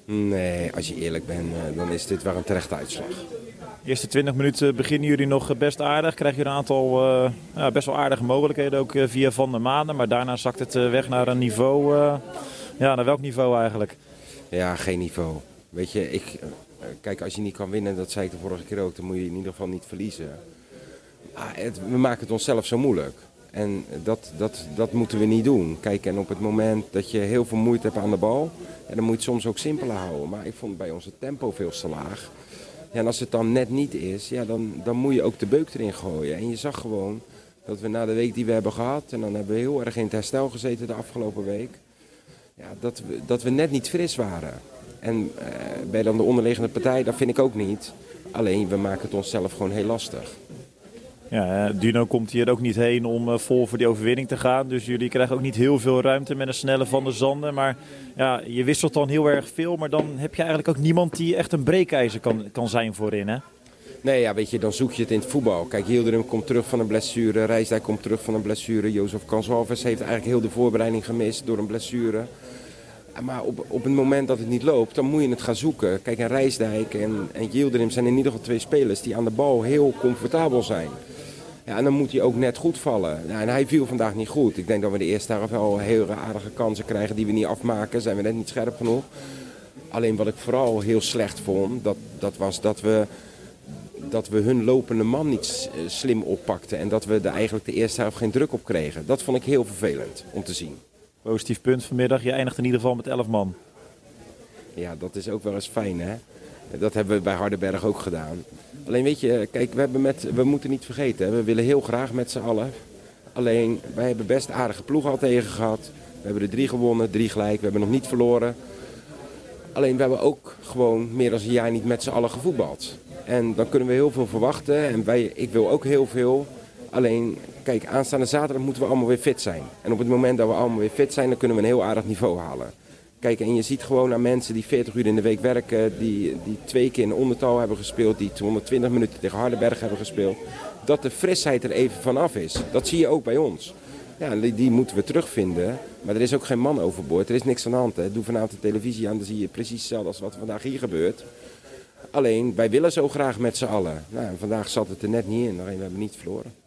Nee, als je eerlijk bent, dan is dit wel een terechte uitslag. De eerste 20 minuten beginnen jullie nog best aardig. Krijgen jullie een aantal best wel aardige mogelijkheden, ook via Van der Maanden. Maar daarna zakt het weg naar een niveau. Naar welk niveau eigenlijk? Ja, geen niveau. Weet je, kijk, als je niet kan winnen, dat zei ik de vorige keer ook, dan moet je in ieder geval niet verliezen. We maken het onszelf zo moeilijk. En dat moeten we niet doen. Kijk, en op het moment dat je heel veel moeite hebt aan de bal, dan moet je het soms ook simpeler houden. Maar ik vond bij ons het tempo veel te laag. Ja, en als het dan net niet is, ja, dan moet je ook de beuk erin gooien. En je zag gewoon dat we na de week die we hebben gehad, en dan hebben we heel erg in het herstel gezeten de afgelopen week, ja, dat we net niet fris waren. En bij dan de onderliggende partij, dat vind ik ook niet. Alleen, we maken het onszelf gewoon heel lastig. Ja, Duno komt hier ook niet heen om vol voor die overwinning te gaan. Dus jullie krijgen ook niet heel veel ruimte met een snelle Van der Zanden. Maar ja, je wisselt dan heel erg veel. Maar dan heb je eigenlijk ook niemand die echt een breekijzer kan zijn voorin, hè? Nee, ja, weet je, dan zoek je het in het voetbal. Kijk, Yildirim komt terug van een blessure. Rijsdijk komt terug van een blessure. Jozef Gonçalves heeft eigenlijk heel de voorbereiding gemist door een blessure. Maar op het moment dat het niet loopt, dan moet je het gaan zoeken. Kijk, en Rijsdijk en Yildirim zijn in ieder geval twee spelers die aan de bal heel comfortabel zijn. Ja, en dan moet hij ook net goed vallen. Ja, en hij viel vandaag niet goed. Ik denk dat we de eerste helft wel heel aardige kansen krijgen die we niet afmaken. Zijn we net niet scherp genoeg. Alleen wat ik vooral heel slecht vond, dat was dat we hun lopende man niet slim oppakten. En dat we eigenlijk de eerste helft geen druk op kregen. Dat vond ik heel vervelend om te zien. Positief punt vanmiddag. Je eindigt in ieder geval met 11 man. Ja, dat is ook wel eens fijn, hè. Dat hebben we bij Hardenberg ook gedaan. Alleen weet je, kijk, we moeten niet vergeten, we willen heel graag met z'n allen. Alleen, wij hebben best aardige ploeg al tegen gehad. We hebben er 3 gewonnen, 3 gelijk, we hebben nog niet verloren. Alleen, we hebben ook gewoon meer dan een jaar niet met z'n allen gevoetbald. En dan kunnen we heel veel verwachten en ik wil ook heel veel. Alleen, kijk, aanstaande zaterdag moeten we allemaal weer fit zijn. En op het moment dat we allemaal weer fit zijn, dan kunnen we een heel aardig niveau halen. Kijk, en je ziet gewoon aan mensen die 40 uur in de week werken, die 2 keer in ondertal hebben gespeeld, die 220 minuten tegen Hardenberg hebben gespeeld, dat de frisheid er even vanaf is. Dat zie je ook bij ons. Ja, die moeten we terugvinden, maar er is ook geen man overboord, er is niks aan de hand. Hè. Doe vanavond de televisie aan, dan zie je precies hetzelfde als wat vandaag hier gebeurt. Alleen, wij willen zo graag met z'n allen. Nou, en vandaag zat het er net niet in, we hebben niet verloren.